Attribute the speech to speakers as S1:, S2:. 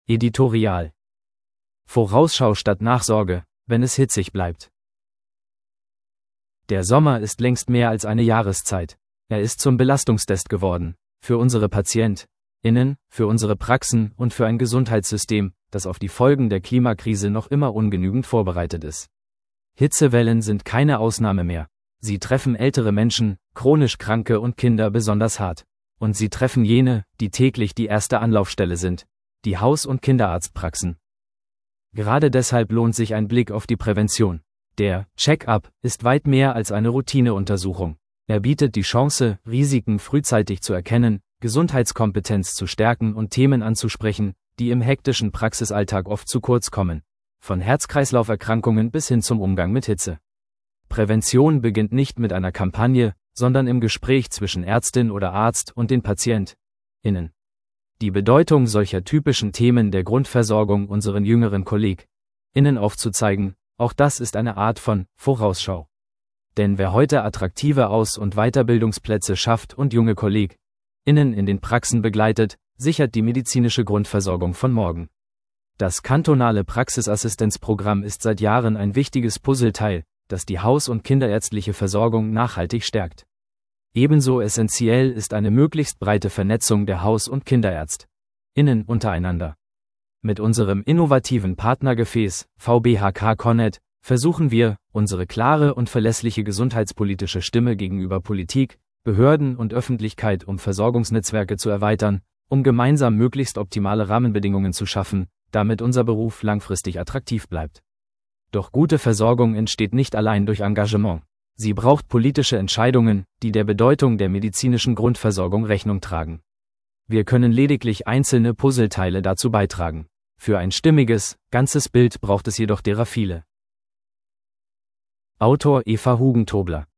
S1: Editorial. Vorausschau statt Nachsorge, wenn es hitzig bleibt. Der Sommer ist längst mehr als eine Jahreszeit. Er ist zum Belastungstest geworden. Für unsere PatientInnen, für unsere Praxen und für ein Gesundheitssystem, das auf die Folgen der Klimakrise noch immer ungenügend vorbereitet ist. Hitzewellen sind keine Ausnahme mehr. Sie treffen ältere Menschen, chronisch Kranke und Kinder besonders hart. Und sie treffen jene, die täglich die erste Anlaufstelle sind, die Haus- und Kinderarztpraxen. Gerade deshalb lohnt sich ein Blick auf die Prävention. Der Check-up ist weit mehr als eine Routineuntersuchung. Er bietet die Chance, Risiken frühzeitig zu erkennen, Gesundheitskompetenz zu stärken und Themen anzusprechen, die im hektischen Praxisalltag oft zu kurz kommen. Von Herz-Kreislauf-Erkrankungen bis hin zum Umgang mit Hitze. Prävention beginnt nicht mit einer Kampagne, sondern im Gespräch zwischen Ärztin oder Arzt und den PatientInnen. Die Bedeutung solcher typischen Themen der Grundversorgung unseren jüngeren KollegInnen aufzuzeigen, auch das ist eine Art von Vorausschau. Denn wer heute attraktive Aus- und Weiterbildungsplätze schafft und junge KollegInnen in den Praxen begleitet, sichert die medizinische Grundversorgung von morgen. Das kantonale Praxisassistenzprogramm ist seit Jahren ein wichtiges Puzzleteil, das die haus- und kinderärztliche Versorgung nachhaltig stärkt. Ebenso essentiell ist eine möglichst breite Vernetzung der Haus- und KinderärztInnen untereinander. Mit unserem innovativen Partnergefäß, VBHK Connect, versuchen wir, unsere klare und verlässliche gesundheitspolitische Stimme gegenüber Politik, Behörden und Öffentlichkeit um Versorgungsnetzwerke zu erweitern, um gemeinsam möglichst optimale Rahmenbedingungen zu schaffen, damit unser Beruf langfristig attraktiv bleibt. Doch gute Versorgung entsteht nicht allein durch Engagement. Sie braucht politische Entscheidungen, die der Bedeutung der medizinischen Grundversorgung Rechnung tragen. Wir können lediglich einzelne Puzzleteile dazu beitragen. Für ein stimmiges, ganzes Bild braucht es jedoch derer viele. Autor Eva Hugentobler.